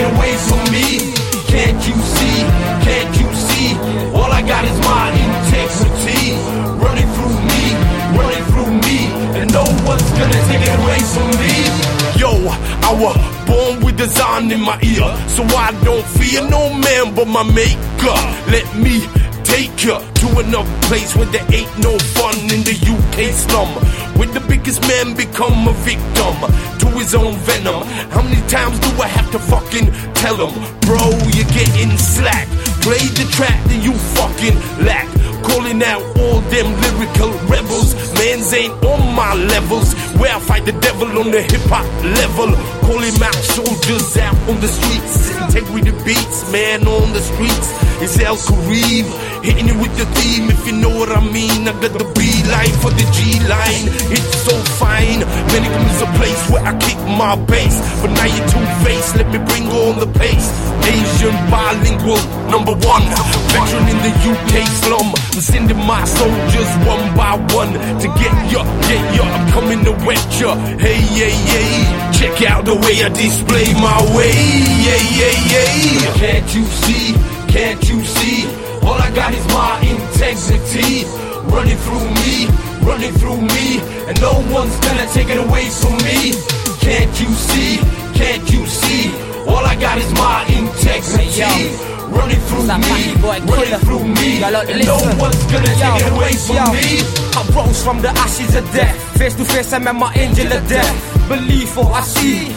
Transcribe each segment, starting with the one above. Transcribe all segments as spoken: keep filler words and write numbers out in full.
it away from me. Can't you see, can't you see? All I got is my integrity. Running through me, running through me, and no one's gonna take it away from me. Yo, I was born with design in my ear, so I don't fear no man but my maker. Let me take you to another place where there ain't no fun in the U K slum, where the biggest man become a victim to his own venom. How many times do I have to fucking tell him, bro, you're getting slack. Play the track that you fucking lack. Calling out all them lyrical rebels. Mans ain't on my levels, where I fight the devil on the hip-hop level. Calling out soldiers out on the streets. Integrity beats, man on the streets. It's El Kareem, hitting it with the theme, if you know what I mean. I got the B line for the G line. It's so fine. Minimum is a place where I kick my bass, but now you're two-faced, let me bring on the pace. Asian bilingual, number one, veteran in the U K slum. I'm sending my soldiers one by one to get ya, get ya. I'm coming to wet ya. Hey, yeah, yeah. Check out the way I display my way. Yeah, yeah, yeah. Can't you see? Can't you see? All I got is my integrity. Running through me, running through me, and no one's gonna take it away from me. Can't you see? Can't you see? All I got is my integrity. Running through me, running through me, and no one's gonna take it away from me. I rose from the ashes of death. Face to face I met my angel of death. Believe what I see.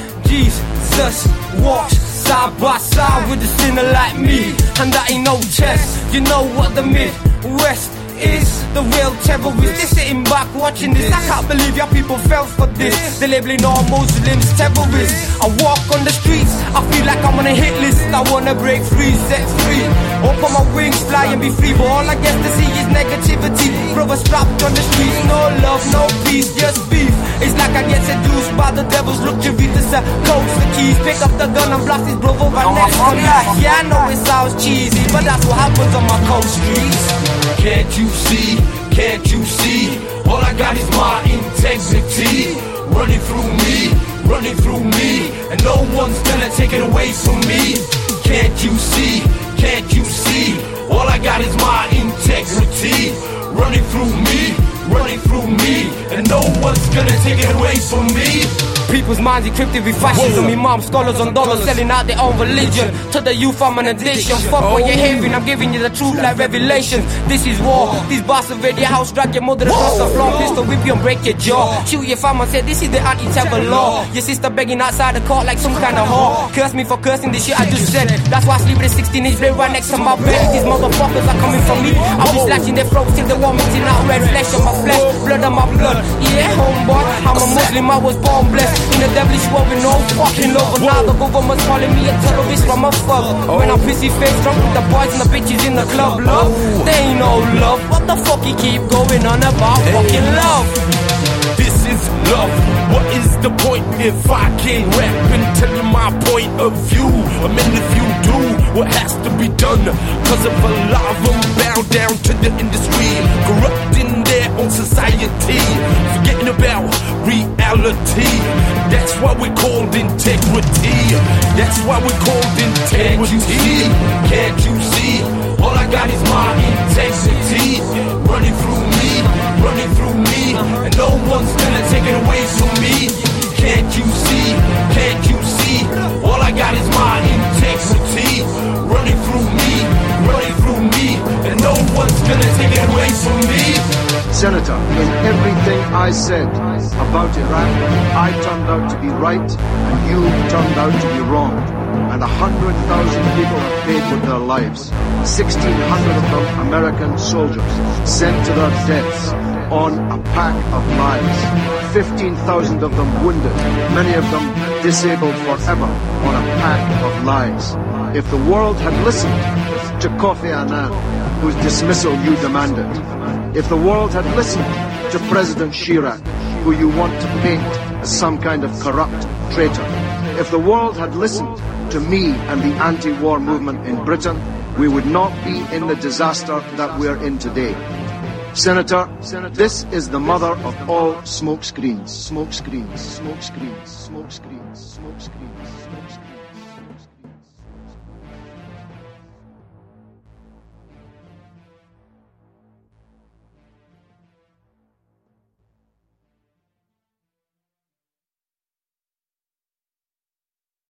Jesus walks side by side with a sinner like me, and that ain't no test. You know what the Midwest is, the real terrorist. They're sitting back watching this. I can't believe your people fell for this. They're labeling all Muslims terrorists. I walk on the streets, I feel like I'm on a hit list. I wanna break free, set free, open my wings, fly and be free. But all I get to see is negativity. Brothers trapped on the streets, no love, no peace, just beef. It's like I get seduced by the devil's look. You read the codes, the keys, pick up the gun and blast his brother right next to me. Yeah, I know it sounds cheesy, but that's what happens on my cold streets. Can't you see? Can't you see? All I got is my integrity. Running through me, running through me, and no one's gonna take it away from me. Can't you see? Can't you see? All I got is my integrity. Running through me, running through me, and no one's gonna take it away from me. People's minds encrypted with fascism. Imam scholars on dollars selling out their own religion. To the youth I'm an addiction. Fuck what you're hearing, I'm giving you the truth like revelation. This is war, these bastards raid your house, drag your mother across the floor, pistol whip you and break your jaw. Shoot your fam and say this is the anti-terror law. Your sister begging outside the court like some kind of whore. Curse me for cursing this shit I just said. That's why I sleep with a sixteen inch blade right next to my bed. These motherfuckers are coming from me. I'll be slashing their throats till they want me to out red flesh on my flesh, blood on my blood. Yeah, homeboy, I'm a Muslim, I was born blessed. In the devilish world with no fucking love. But now the government's calling me a terrorist from a fuck. When I'm pissy face drunk with the boys and the bitches in the club. Love, they ain't no love. What the fuck you keep going on about fucking love? This is love. What is the point if I can't rap and tell you my point of view? I mean if you do what has to be done, cause of a lot of them bow down to the industry, corrupting their own society, forgetting about reality. That's why we're called integrity. That's why we're called integrity. Can't you see? Can't you see? All I got is my integrity. Running through me, running through me, and no one's gonna take it away from me. Can't you see? Can't you see? All I got is my integrity. Running through me, running through me, and no one's gonna take it away from me. Senator, in everything I said about Iraq, I turned out to be right, and you turned out to be wrong. And a hundred thousand people have paid with their lives. Sixteen hundred of them American soldiers sent to their deaths on a pack of lies. Fifteen thousand of them wounded, many of them disabled forever on a pack of lies. If the world had listened to Kofi Annan, whose dismissal you demanded, if the world had listened to President Chirac, who you want to paint as some kind of corrupt traitor, if the world had listened to me and the anti-war movement in Britain, we would not be in the disaster that we're in today. Senator, this is the mother of all smoke screens, smoke screens, smoke screens, smoke screens, smoke screens, smoke screens.